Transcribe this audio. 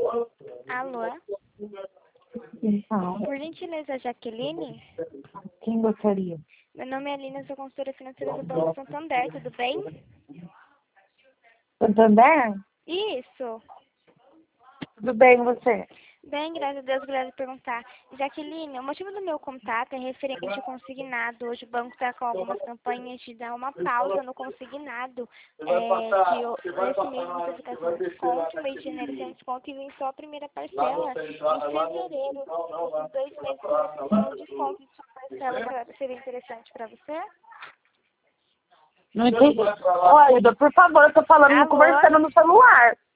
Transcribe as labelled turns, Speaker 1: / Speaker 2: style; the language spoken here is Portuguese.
Speaker 1: Alô?
Speaker 2: Então,
Speaker 1: Por gentileza, Jaqueline?
Speaker 2: quem gostaria?
Speaker 1: Meu nome é Aline, eu sou consultora financeira do Banco Santander, tudo bem?
Speaker 2: Santander?
Speaker 1: Isso.
Speaker 2: Tudo bem, você?
Speaker 1: Bem, graças a Deus, obrigada por perguntar. Jaqueline, o motivo do meu contato é referente ao consignado. Hoje o banco está com algumas campanhas de dar uma pausa no consignado. Esse mês você fica sem desconto, mês de janeiro sem desconto e vem só a primeira parcela. Em fevereiro, esses 2 meses você tem um desconto de sua parcela, que seria interessante para você?
Speaker 2: Não entendi. Olha, por favor, eu tô falando,
Speaker 1: Alô?
Speaker 2: conversando no celular.